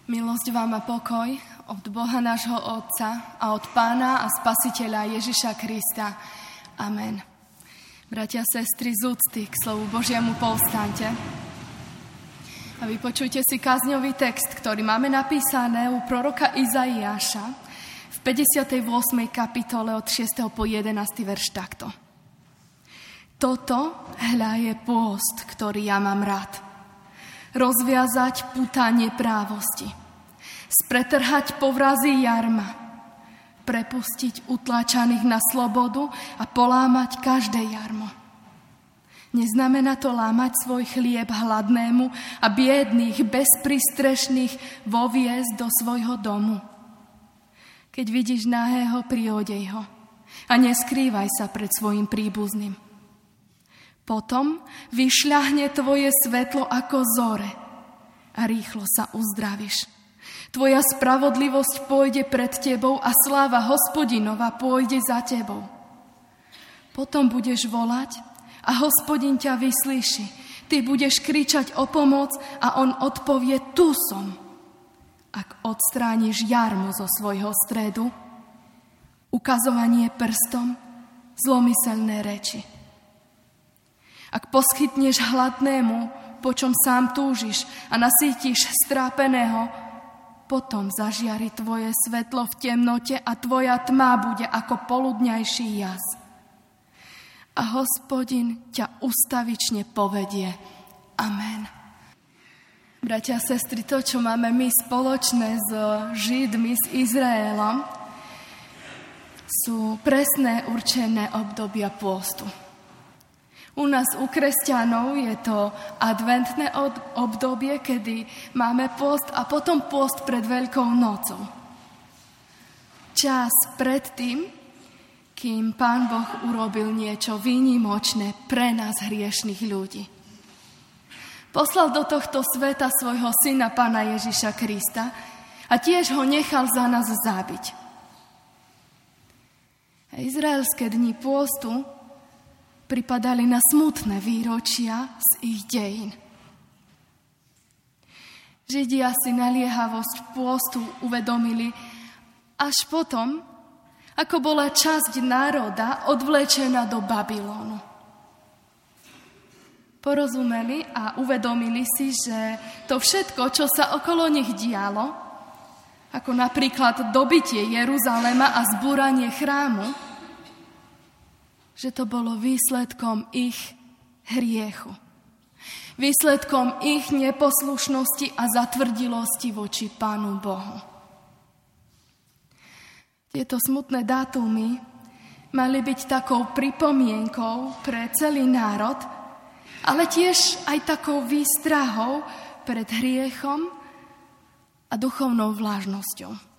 Milosť vám a pokoj od Boha nášho Otca a od Pána a Spasiteľa Ježiša Krista. Amen. Bratia a sestry, z úcty k slovu Božiemu povstaňte a vypočujte si kázňový text, ktorý máme napísané u proroka Izaiáša v 58. kapitole od 6. po 11. verš takto. Toto hľa je pôst, ktorý ja mám rád. Rozviazať putá neprávosti, spretrhať povrazy jarma, prepustiť utláčaných na slobodu a polámať každé jarmo. Neznamená to lámať svoj chlieb hladnému a biedných, bezpristrešných voviesť do svojho domu. Keď vidíš nahého, priodej ho a neskrývaj sa pred svojim príbuzným. Potom vyšľahne tvoje svetlo ako zore a rýchlo sa uzdravíš. Tvoja spravodlivosť pôjde pred tebou a sláva Hospodinova pôjde za tebou. Potom budeš volať a Hospodin ťa vyslíši. Ty budeš kričať o pomoc a on odpovie, tu som. Ak odstrániš jarmo zo svojho stredu, ukazovanie prstom, zlomyselné reči. Ak poskytneš hladnému, po čom sám túžiš a nasýtiš strápeného, potom zažiari tvoje svetlo v temnote a tvoja tma bude ako poludňajší jas. A Hospodin ťa ustavične povedie. Amen. Bratia a sestry, to, čo máme my spoločné s Židmi, s Izraelom, sú presné určené obdobia pôstu. U nás, u kresťanov, je to adventné obdobie, kedy máme pôst a potom pôst pred Veľkou nocou. Čas pred tým, kým Pán Boh urobil niečo výnimočné pre nás hriešnych ľudí. Poslal do tohto sveta svojho syna Pána Ježiša Krista a tiež ho nechal za nás zabiť. A izraelské dni pôstu pripadali na smutné výročia z ich dejín. Židia si naliehavosť pôstu uvedomili až potom, ako bola časť národa odvlečená do Babylonu. Porozumeli a uvedomili si, že to všetko, čo sa okolo nich dialo, ako napríklad dobitie Jeruzalema a zbúranie chrámu, že to bolo výsledkom ich hriechu. Výsledkom ich neposlušnosti a zatvrdilosti voči Pánu Bohu. Tieto smutné dátumy mali byť takou pripomienkou pre celý národ, ale tiež aj takou výstrahou pred hriechom a duchovnou vlážnosťou.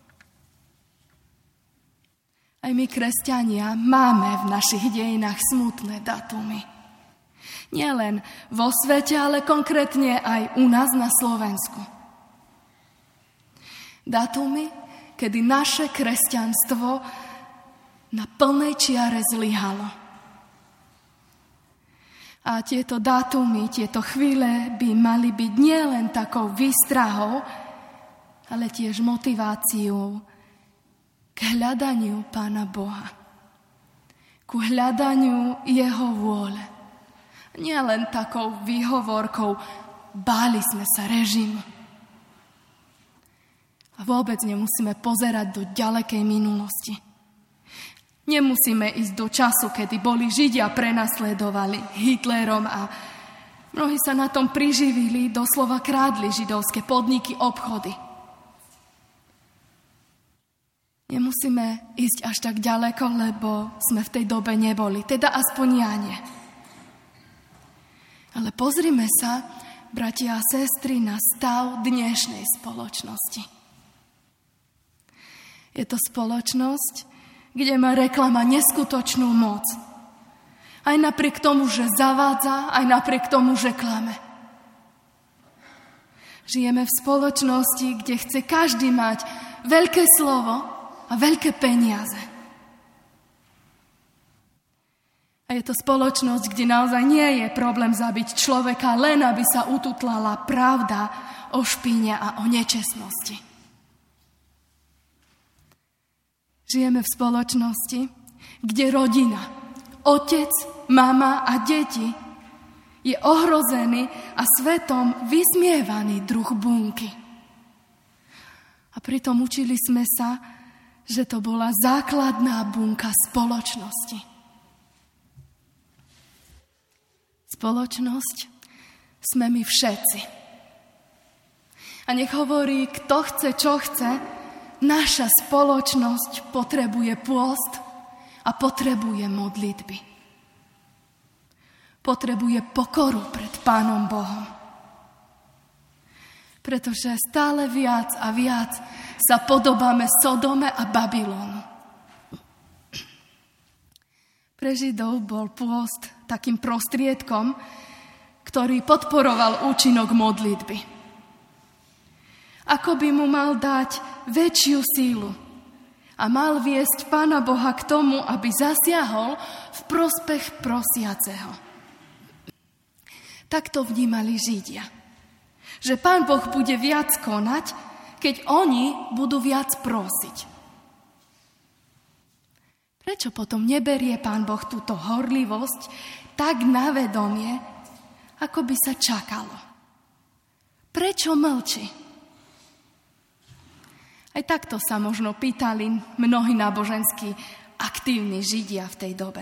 Aj my, kresťania, máme v našich dejinách smutné datumy. Nielen vo svete, ale konkrétne aj u nás na Slovensku. Datumy, kedy naše kresťanstvo na plnej čiare zlyhalo. A tieto dátumy, tieto chvíle by mali byť nielen takou výstrahou, ale tiež motiváciou k hľadaniu Pána Boha, ku hľadaniu Jeho vôle. Nie len takou výhovorkou, báli sme sa režimu. A vôbec nemusíme pozerať do ďalekej minulosti. Nemusíme ísť do času, kedy boli Židia prenasledovali Hitlerom a mnohí sa na tom priživili, doslova krádli židovské podniky, obchody. Nemusíme ísť až tak ďaleko, lebo sme v tej dobe neboli. Teda aspoň ja nie. Ale pozrime sa, bratia a sestry, na stav dnešnej spoločnosti. Je to spoločnosť, kde má reklama neskutočnú moc. Aj napriek tomu, že zavádza, aj napriek tomu, že klame. Žijeme v spoločnosti, kde chce každý mať veľké slovo a veľké peniaze. A je to spoločnosť, kde naozaj nie je problém zabiť človeka, len aby sa ututlala pravda o špíne a o nečestnosti. Žijeme v spoločnosti, kde rodina, otec, mama a deti je ohrozený a svetom vysmievaný druh bunky. A pritom učili sme sa, že to bola základná bunka spoločnosti. Spoločnosť sme my všetci. A nech hovorí, kto chce, čo chce, naša spoločnosť potrebuje pôst a potrebuje modlitby. Potrebuje pokoru pred Pánom Bohom. Pretože stále viac a viac sa podobáme Sodome a Babylonu. Pre Židov bol pôst takým prostriedkom, ktorý podporoval účinok modlitby. Ako by mu mal dať väčšiu sílu a mal viesť Pána Boha k tomu, aby zasiahol v prospech prosiaceho. Tak to vnímali Židia. Že Pán Boh bude viac konať, keď oni budú viac prosiť. Prečo potom neberie Pán Boh túto horlivosť tak na vedomie, ako by sa čakalo? Prečo mlčí? Aj takto sa možno pýtali mnohí nábožensky aktívni Židia v tej dobe.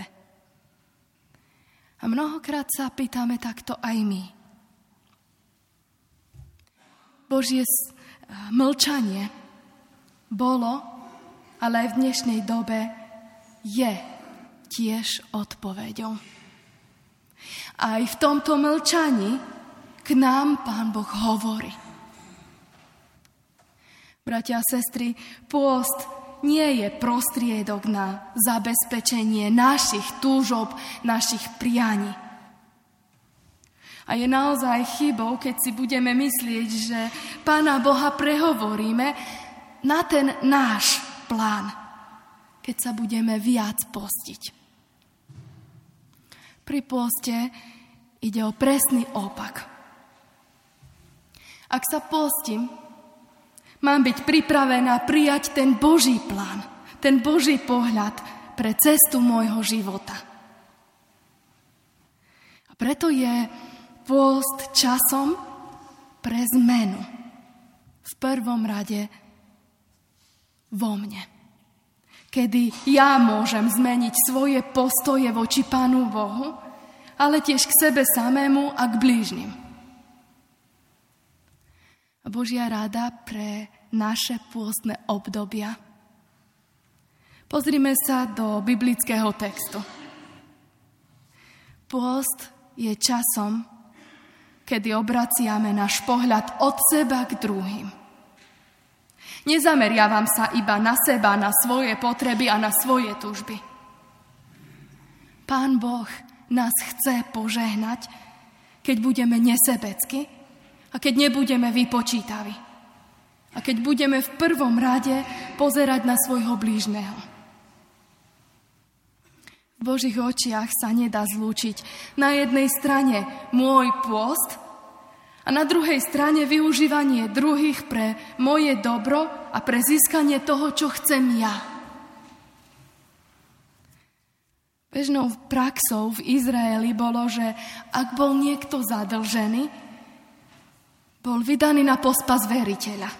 A mnohokrát sa pýtame takto aj my. Božie mlčanie bolo, ale aj v dnešnej dobe je tiež odpoveďou. Aj v tomto mlčaní k nám Pán Boh hovorí. Bratia a sestry, pôst nie je prostriedok na zabezpečenie našich túžob, našich prianí. A je naozaj chybou, keď si budeme myslieť, že Pána Boha prehovoríme na ten náš plán, keď sa budeme viac postiť. Pri pôste ide o presný opak. Ak sa postím, mám byť pripravená prijať ten Boží plán, ten Boží pohľad pre cestu môjho života. A preto je pôst časom pre zmenu. V prvom rade vo mne. Kedy ja môžem zmeniť svoje postoje voči Pánu Bohu, ale tiež k sebe samému a k blížnym. A Božia rada pre naše pôstne obdobia. Pozrime sa do biblického textu. Pôst je časom, kedy obraciame náš pohľad od seba k druhým. Nezameriavam sa iba na seba, na svoje potreby a na svoje túžby. Pán Boh nás chce požehnať, keď budeme nesebecky a keď nebudeme vypočítaví. A keď budeme v prvom rade pozerať na svojho blížneho. V Božích očiach sa nedá zlúčiť na jednej strane môj pôst a na druhej strane využívanie druhých pre moje dobro a pre získanie toho, čo chcem ja. Bežnou praxou v Izraeli bolo, že ak bol niekto zadlžený, bol vydaný na pospas veriteľa.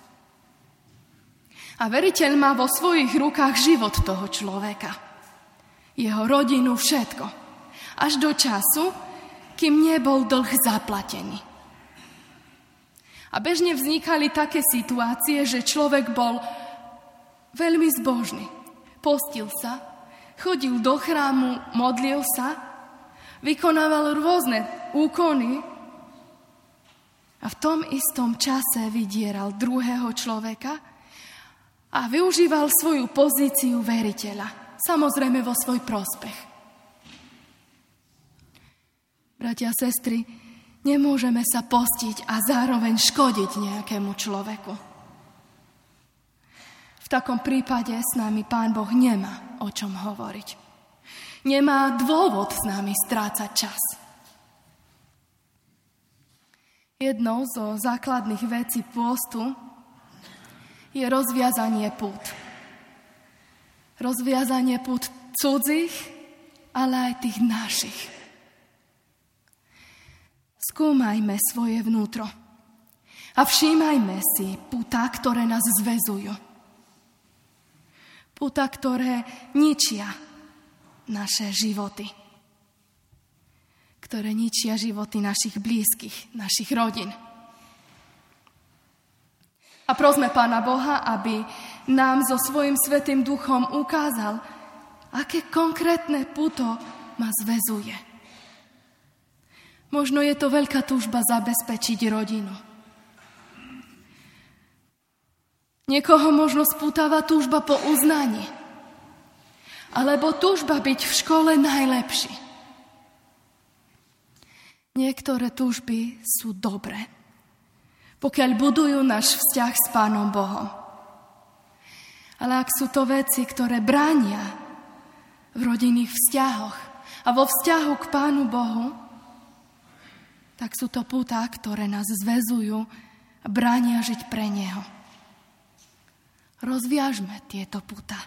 A veriteľ má vo svojich rukách život toho človeka. Jeho rodinu, všetko. Až do času, kým nebol dlh zaplatený. A bežne vznikali také situácie, že človek bol veľmi zbožný. Postil sa, chodil do chrámu, modlil sa, vykonával rôzne úkony a v tom istom čase vydieral druhého človeka a využíval svoju pozíciu veriteľa, samozrejme vo svoj prospech. Bratia a sestry, nemôžeme sa postiť a zároveň škodiť nejakému človeku. V takom prípade s nami Pán Boh nemá o čom hovoriť. Nemá dôvod s nami strácať čas. Jednou zo základných vecí pôstu je rozviazanie pút. Rozviazanie pút cudzích, ale aj tých našich. Skúmajme svoje vnútro a všímajme si púta, ktoré nás zväzujú. Púta, ktoré ničia naše životy. Ktoré ničia životy našich blízkych, našich rodín. A prosme Pána Boha, aby nám so svojím Svätým Duchom ukázal, aké konkrétne puto ma zväzuje. Možno je to veľká túžba zabezpečiť rodinu. Niekoho možno spútava túžba po uznaní. Alebo túžba byť v škole najlepší. Niektoré túžby sú dobré, pokiaľ budujú náš vzťah s Pánom Bohom. Ale ak sú to veci, ktoré bránia v rodinných vzťahoch a vo vzťahu k Pánu Bohu, tak sú to pútá, ktoré nás zväzujú a bránia žiť pre Neho. Rozviažme tieto pútá.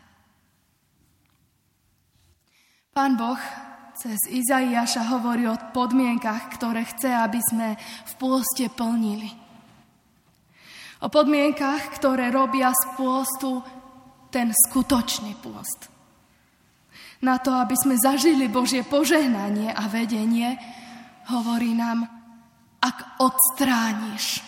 Pán Boh cez Izaiáša hovorí o podmienkach, ktoré chce, aby sme v pôste plnili. O podmienkach, ktoré robia z pôstu ten skutočný pôst. Na to, aby sme zažili Božie požehnanie a vedenie, hovorí nám, ak odstrániš.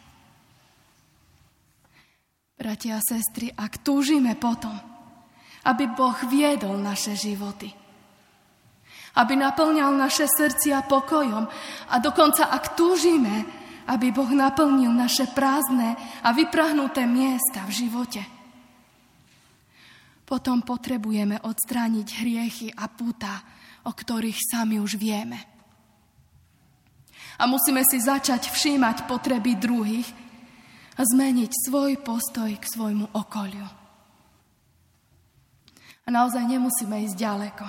Bratia a sestry, ak túžime potom, aby Boh viedol naše životy, aby naplňal naše srdcia pokojom a dokonca ak túžime, aby Boh naplnil naše prázdne a vyprahnuté miesta v živote. Potom potrebujeme odstrániť hriechy a púta, o ktorých sami už vieme. A musíme si začať všímať potreby druhých a zmeniť svoj postoj k svojmu okoliu. A naozaj nemusíme ísť ďaleko.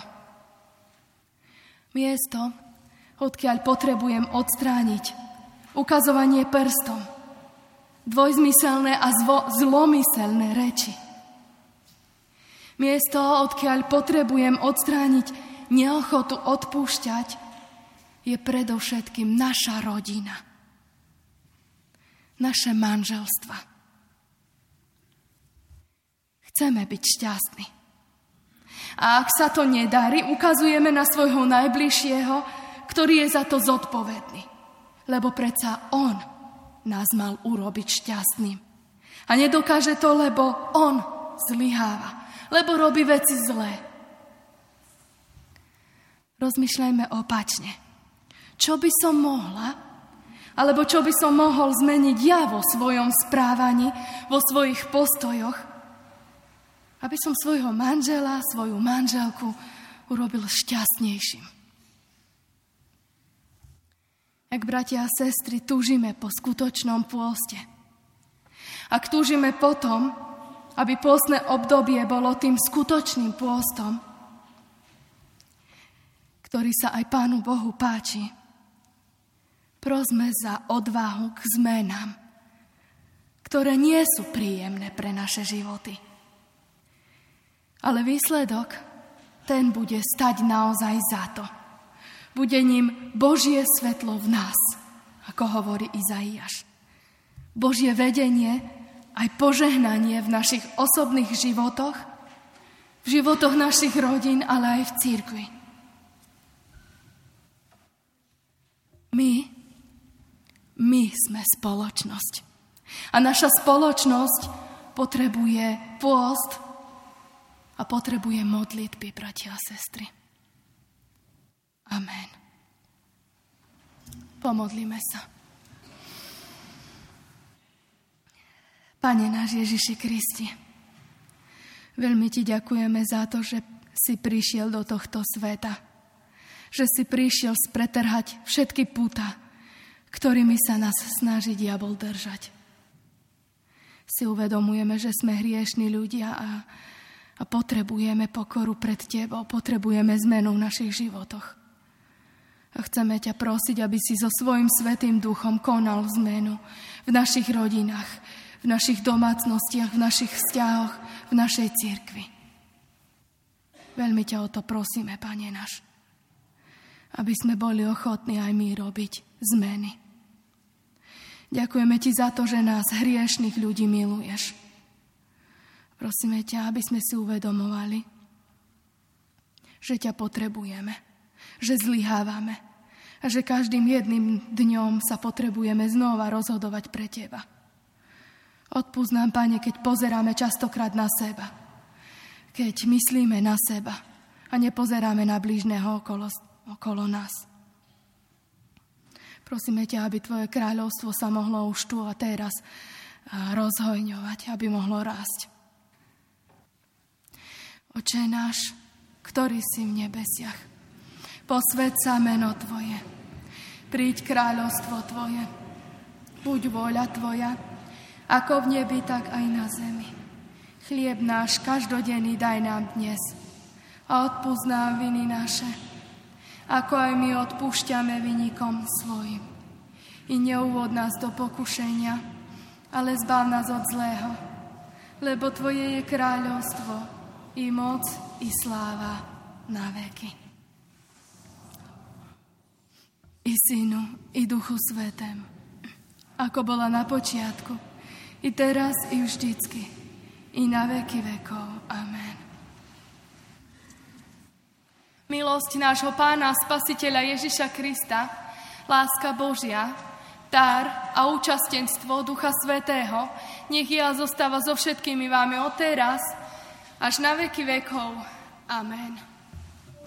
Miesto, odkiaľ potrebujem odstrániť ukazovanie prstom, dvojzmyselné a zlomyselné reči. Miesto, odkiaľ potrebujem odstrániť neochotu odpúšťať, je predovšetkým naša rodina, naše manželstva. Chceme byť šťastní. A ak sa to nedarí, ukazujeme na svojho najbližšieho, ktorý je za to zodpovedný. Lebo predsa on nás mal urobiť šťastným. A nedokáže to, lebo on zlyháva, lebo robí veci zlé. Rozmýšľajme opačne. Čo by som mohla, alebo čo by som mohol zmeniť ja vo svojom správaní, vo svojich postojoch, aby som svojho manžela, svoju manželku urobil šťastnejším. Ak, bratia a sestry, túžime po skutočnom pôste, ak túžime potom, aby pôstne obdobie bolo tým skutočným pôstom, ktorý sa aj Pánu Bohu páči, prosme za odvahu k zmenám, ktoré nie sú príjemné pre naše životy. Ale výsledok, ten bude stať naozaj za to. Bude ním Božie svetlo v nás, ako hovorí Izaiáš. Božie vedenie, aj požehnanie v našich osobných životoch, v životoch našich rodín, ale aj v cirkvi. My sme spoločnosť. A naša spoločnosť potrebuje pôst a potrebuje modlitby, bratia a sestry. Amen. Pomodlíme sa. Pane náš Ježiši Kristi, veľmi Ti ďakujeme za to, že si prišiel do tohto sveta. Že si prišiel spretrhať všetky púta, ktorými sa nás snaží diabol držať. Si uvedomujeme, že sme hriešni ľudia a potrebujeme pokoru pred Tebou, potrebujeme zmenu v našich životoch. A chceme ťa prosiť, aby si so svojím Svätým Duchom konal zmenu v našich rodinách, v našich domácnostiach, v našich vzťahoch, v našej cirkvi. Veľmi ťa o to prosíme, Pane náš, aby sme boli ochotní aj my robiť zmeny. Ďakujeme ti za to, že nás, hriešných ľudí, miluješ. Prosíme ťa, aby sme si uvedomovali, že ťa potrebujeme, že zlyhávame a že každým jedným dňom sa potrebujeme znova rozhodovať pre teba. Odpusť nám, Pane, keď pozeráme častokrát na seba, keď myslíme na seba a nepozeráme na blížneho okolo nás. Prosíme ťa, aby tvoje kráľovstvo sa mohlo už tu a teraz rozhojňovať, aby mohlo rásť. Oče náš, ktorý si v nebesiach, posväť sa meno tvoje, príď kráľovstvo tvoje, buď vôľa tvoja, ako v nebi, tak aj na zemi. Chlieb náš každodenný daj nám dnes a odpusť nám viny naše, ako aj my odpúšťame vinníkom svojim. I neuvod nás do pokušenia, ale zbav nás od zlého, lebo tvoje je kráľovstvo, i moc, i sláva na veky. I Synu, i Duchu Svätému, ako bola na počiatku, i teraz, i vždycky, i na veky vekov. Amen. Milosť nášho Pána Spasiteľa Ježiša Krista, láska Božia, dar a účastenstvo Ducha Svätého, nech je a zostáva so všetkými vámi odteraz až na veky vekov. Amen.